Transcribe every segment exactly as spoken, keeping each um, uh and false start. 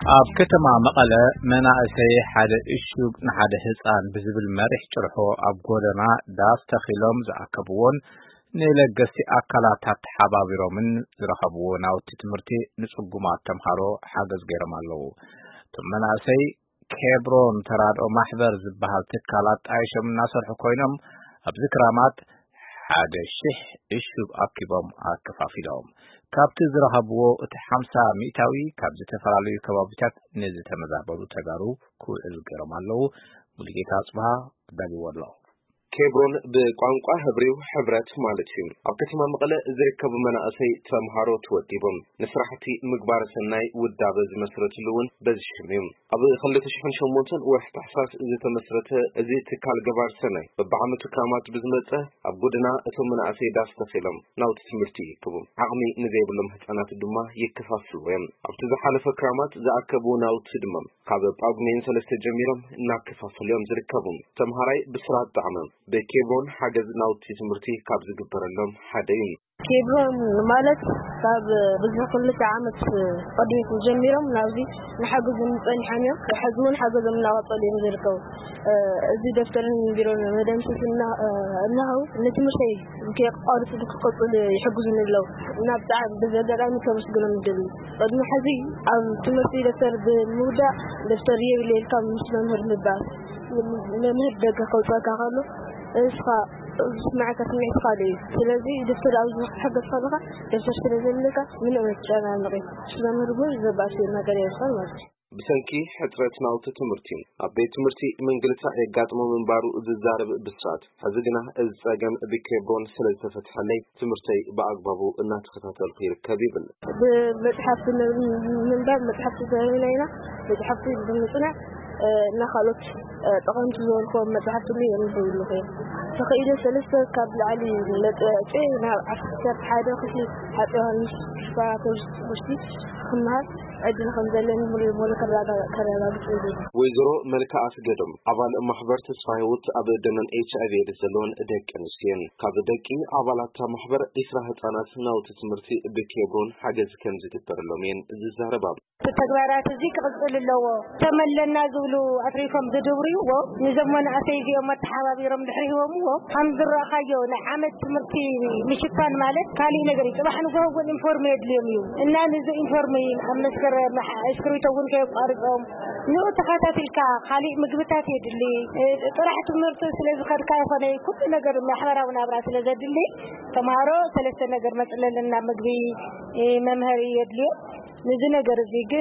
ኣብ ከተማ መቐለ መናእሰይ ሓደ እሹግ ንሓደ ህፃን ብዝብል መሪሕ ጭርሖ ኣብ ጎደና ዳስ ተኺሎም ዝኣከብዎን ንለገስቲ ኣካላታት ተሓባቢሮምን ዝረኸብዎ ናውቲ ትምህርቲ ንጽጉማት ተምሃሮ ሓገዝ ገይሮም ኣለዉ። እቶም መናእሰይ ኬብሮን ተራድኦ ማሕበር ዝበሃል ትካላት ጣይሾም እናሰርሑ ኮይኖም ኣብዚ ክራማት ሓደ ሽሕ እሹግ ኣኪቦም ኣከፋፊሎም ካብቲ ዝረኸብዎ እቲ ሓምሳ ሚእታዊ ካብ ዝተፈላለዩ ከባቢታት ንዝተመዛበሉ ተጋሩ ክውዕል ገይሮም ኣለዉ። ሙሉጌታ ጽባህ ዳግዎ ኣሎ። ኬብሮን በቋንቋ ህብሪው ሕብረት ማለት እዩ። ኣብ ከተማ መቐለ ዝርከቡ መናእሰይ ተምሃሮ ተወዲቦም ንስራሕቲ ምግባር ሰናይ ውዳበ ዝመስረትሉውን በዚ ሽም እዩ። ኣብ ክልተ ሽሕን ሸሞንተን ወርሒ ታሕሳስ ዝተመስረተ እዚ ትካል ገባር ሰናይ በብዓመቱ ክራማት ብዝመፀ ኣብ ጎደና እቶም መናእሰይ ዳስ ተኺሎም ናውቲ ትምህርቲ ይክቡ ዓቕሚ ንዘይብሎም ህፃናት ድማ ይከፋፍሉ እዮም። ኣብቲ ዝሓለፈ ክራማት ዝኣከብዎ ናውቲ ድማ ካብ ጳጉሜን ሰለስተ ጀሚሮም እናከፋፈሎም ዝርከቡ ተምሃራይ ብስራት ጣዕመ በኬብሮን ሓገዝ ናውቲ ትምህርቲ ካብ ዝግበረሎም ሓደ እዩ። ኬብሮን ማለት ካብ ብዙሕ ክልተ ዓመት ቀዲሙ ጀሚሮም ናብዚ ንሓገዝ ንፀኒሖም እዮም። ሕዝሙን ሓገዞም እናቐፀሉ እዮም ዝርከቡ። እዚ ደፍተርን ቢሮን መደምሰስና እናው ንትምህርተይ ከይቋርፁ ክቅፅሉ ይሕግዙን ኣለዉ እና ብጣዕሚ ብዘጋጣሚ ከመስግኖም ይደሊ። ቅድሚ ሕዚ ኣብ ትምህርቲ ደፍተር ብምውዳእ ደፍተር የብለይ ካብ ምስ መምህር ምባል መምህር ደገ ከውፅአካ ከሎ እስኻ ስማዕካ ስምዒት ካለዩ ስለዚ ደፍተር ኣብ ዝሓገዝ ከለካ ደፍተር ስለዘለካ ምንም መጨናነቂ ስለመምህር እውን ዘባእሲ ነገር የብልካን ማለት እዩ። ብሰንኪ ሕፅረት ናውቲ ትምህርቲ ኣብ ቤት ትምህርቲ ምንግልታዕ የጋጥሞ ምንባሩ ዝዛረብ ብስራት ሕዚ ግና እዚ ፀገም ብኬብሮን ስለዝተፈትሐለይ ትምህርተይ ብኣግባቡ እናተኸታተልኩ ይርከብ ይብል። ብመፅሓፍቲ ምንባብ መፅሓፍቲ ተበሂና መፅሓፍቲ ብምፅናዕ ናኻሎት ጠቐምቲ ዝበልክዎም መፅሓፍቲ የንብብሉ ኸ ተኸኢለ ሰለስተ ካብ ላዕሊ መፅዕፂ ናብ ዓሰርተ ሓደ ክፍሊ ሓፂ ዮሃንስ ሽፋቶች ትምህርቲ ክመሃር ዕድል ከም ዘለኒ ሙሉ ከረጋግፅ እዩ። ወይዘሮ መልክዓ ኣስገዶም ኣባል ማሕበር ተስፋ ሂወት ኣብ ደመን ኤች ኣይ ቪ ኤድስ ዘለዎን ደቂ ኣንስትዮን ካብ ደቂ ኣባላት ማሕበር ዒስራ ህፃናት ናውቲ ትምህርቲ ብኬብሮን ሓገዝ ከም ዝግበረሎም እየን ዝዛረባ። ተግባራት እዚ ክቅፅል ኣለዎ ተመለና ዝብሉ ኣትሪፎም ዝድብርይዎ ንዞም መናእሰይ እዚኦም ተሓባቢሮም ድሕሪዎምዎ ከም ዝረኣኻዮ ናይ ዓመት ትምህርቲ ምሽፋን ማለት ካሊእ ነገር እዩ። ፅባሕ ንጎህውን ኢንፎርም የድልዮም እዩ እና ንዚ ኢንፎርም ኣብ መስከረ እስክሪብቶ እውን ከይቋርፆም ንኡ ተኸታቲልካ ካሊእ ምግብታት የድሊ ጥራሕ ትምህርቲ ስለዝኸድካ ይኾነ ኩሉ ነገር ማሕበራዊ ናብራ ስለዘድሊ ተምሃሮ ሰለስተ ነገር መፅለልና ምግቢ መምሃሪ የድልዮ ንዚ ነገር እዚ ግን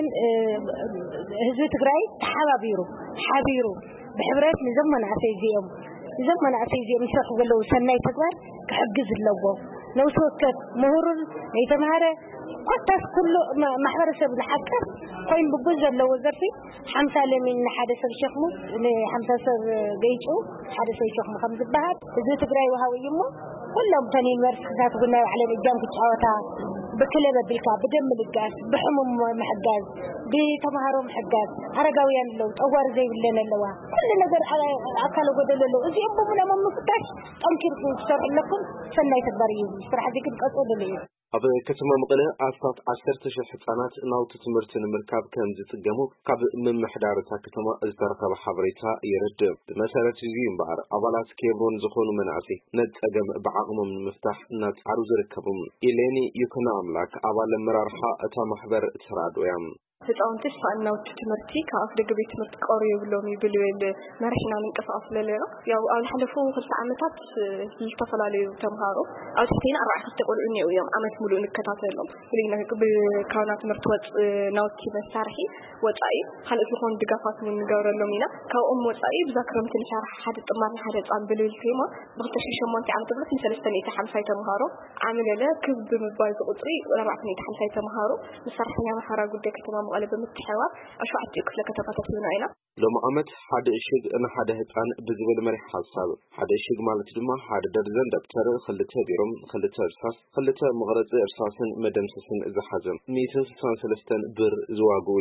ህዝቢ ትግራይ ተሓባቢሩ ሓቢሩ ብሕብረት ንዞም መናእሰይ እዚኦም ንዞም መናእሰይ እዚኦም ይሰርሑ ዘለዉ ሰናይ ተግባር ክሕግዝ ኣለዎ። ነብሲ ወከፍ ምሁሩን ዘይተምሃረ ኮታስ ኩሉ ማሕበረሰብ ዝሓቅፍ ኮይኑ ብጉዝ ዘለዎ ዘርፊ ሓምሳ ለሚን ንሓደ ሰብ ሸኽሙ ንሓምሳ ሰብ ገይፁ ሓደ ሰብ ሸኽሙ ከም ዝበሃል ህዝቢ ትግራይ ወሃብ እዩ እሞ ኩሎም ተን ዩኒቨርሲቲታት እውን ናይ ባዕለን እጃም ክጫወታ ብክለብ ኣቢልካ ብደም ምልጋስ ብሕሙም ምሕጋዝ ብተምሃሮ ምሕጋዝ ኣረጋውያን ኣለዉ ጠዋሪ ዘይብለን ኣለዋ ኩሉ ነገር ኣካል ጎደሎ ኣለዉ እዚኦም ብምሎም ምፍታሽ ጠንኪርኩም ክሰርሑ ኣለኩም ሰናይ ተግባር እዩ። ስራሕ እዚ ግን ቀፅል እዩ። ኣብ ከተማ መቐለ ኣስታት ዓሰርተ ሽሕ ህፃናት ናውቲ ትምህርቲ ንምርካብ ከም ዝፅገሙ ካብ ምምሕዳርታ ከተማ ዝተረኸበ ሓበሬታ የረድእ። ብመሰረት እዚ እምበኣር ኣባላት ኬብሮን ዝኾኑ መናእሰይ ነቲ ፀገም ብዓቕሞም ንምፍታሕ እናፃዕሩ ዝርከቡ። ኢሌኒ ይኩኖ ኣምላክ ኣባል ኣመራርሓ እታ ማሕበር ተራድኦ እያ። ህፃውንቲ ስፋእናውቲ ትምህርቲ ካብ ኣፍ ደገ ቤት ትምህርቲ ቀርዩ ብሎም ይብል መሪሕና ንንቀሳቀስ ዘለና ያው ኣብ ዝሓለፉ ክልተ ዓመታት ዝተፈላለዩ ተምሃሮ ኣብ ትሕቲና ኣርባዕተ ክልተ ቆልዑ እኒአው እዮም ዓመት ሙሉእ ንከታተሎም ብልግና ካብና ትምህርቲ ወፅ ናውቲ መሳርሒ ወፃኢ ካልኦት ዝኾኑ ድጋፋት ንገብረሎም ኢና። ካብኦም ወፃኢ ብዛ ክረምቲ ንሰርሕ ሓደ ጥማር ሓደ ህፃን ብልብል ቴማ ብክልተ ሽሕን ሸሞንተ ዓመተ ምህረት ንሰለስተ ሚእቲ ሓምሳይ ተምሃሮ ዓምለለ ክብ ብምባል ዝቁፅሪ ኣርባዕተ ሚእቲ ሓምሳይ ተምሃሮ መሳርሕኛ ማሕበራዊ ጉዳይ ከተማ መቐለ ብምትሕዋር ኣሸውዓተ ክፍለ ከተማታት ኢና ኢና ሎም ዓመት ሓደ እሽግ ንሓደ ህፃን ብዝብል መሪሕ ሓሳብ ሓደ እሽግ ማለት ድማ ሓደ ደርዘን ደብተር ክልተ ቢሮም ክልተ እርሳስ ክልተ መቕረፂ እርሳስን መደምሰስን ዝሓዘ ሚእቲ ስልሳን ሰለስተ ብር ዝዋግኡ እዩ።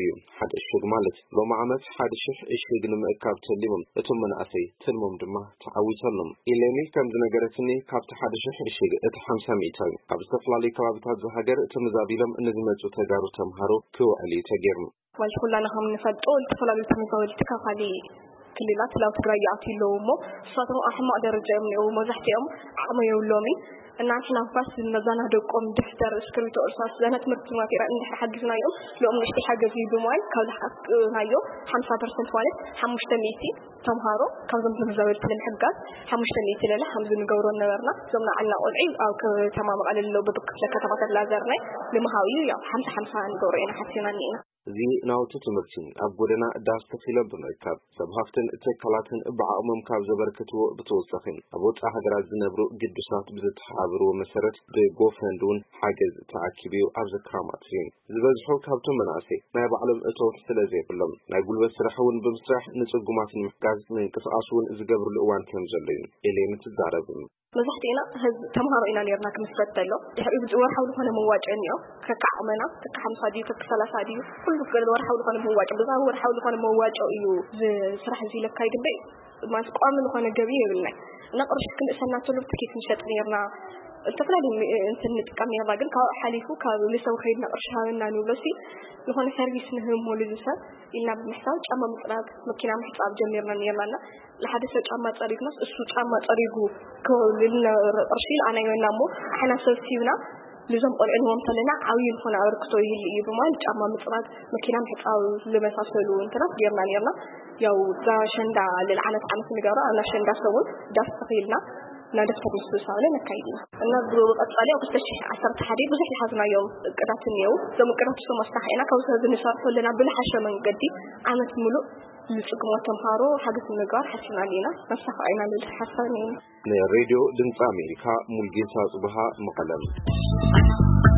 حد الشيء مالت لو ما عملت حد الشيء الشيء إنه كاب تليهم أتمنى أسي تلمهم دمه تعوي تلم إلى كم زنا جرتني كاب تحد الشيء الشيء أتحمس ميتين قبل استفلا لي كاب تهز هجر تمزابيلم إن زمت وتجارو تمهرو كو علي تجرم والكلنا هم نفد أول تفلا لي تمزابيل تكفالي كليلات لو تريعتي لومو صاتهم أحمق درجة من أو مزحتهم عم يولومي أن عشنا بس النزانة دكم دفتر سكرتو أرصاص زنت مرتما في رأي نحن حجزنا يوم لو مشتي حاجة في بموال كذا حقنا يوم خمسة بالمئة والد حمش تميتي تمهارو كذا من زاوية الحجات حمش تميتي لله حمز نجورو نورنا زمنا على قلعي أو كتمام على اللو بدك لكتبات اللازرنا لمهاوي يا حمس حمسة نجورو أنا حسينا نينا زي ناوتو تمرتين أبودنا داس تفيلم بمركب سبهافتن تكلاتن بعمم كاب زبركتو بتوسخين أبوت أحد راز نبرو قدسات بتحابرو مسرت بجوفندون حاجز تعكبيو أرز كراماتين زبزحو كابتو مناسي ما يبعلم أتوه سلازي كلهم ما يقول بس رحون بمسرح نتسقمات المحكاز من كسعصون زقبر الأوان كمزلين إلي متزاربين مزحتينا هز تمهارو إنا نيرنا كمسرت له يحب جوار حول خنا مواجعني ككعمنا كخمسة دي كثلاثة دي كل كل ور حول خنا مواجع بس هو حول خنا مواجع إيو صراحة زي لك كايد بي ما سقام من خنا جبيه بالله نقرش كل سنة تلو تكيف نشط نيرنا التفلا دي أنت نتكلم يا راجل كحليفو كانوا لسه وخير نقرش هذا نولسي لهون سيرفيس نهم مولدسا إلنا بنحتاج أما مطلق مكينا محتاج جميرنا نيرنا لحد سوت أما طريق نص السوت أما طريقه كل الرشيل أنا ينامو إحنا سوتينا لازم قلنا مثلنا عويل خنا أركتو يلي يبمان أما مطلق مكينا محتاج لمسافلو إنتنا جيرنا نيرنا يو دا شندا للعنة عن سنجارة أنا شندا سوون دا استقيلنا نادفتر مستوسالة نكايدنا أنا بروق أطلالي أو بستشي عصرت حديد وزح لحظنا يوم قرات اليوم زم قرات سو مستحينا كوسا بنشار كلنا بالحشة من قدي عمت ملو لسقمة تمهارو حاجة النجار حسنا لينا نستحقنا للحسنين الراديو دنس أمريكا ملجين صباح مقلم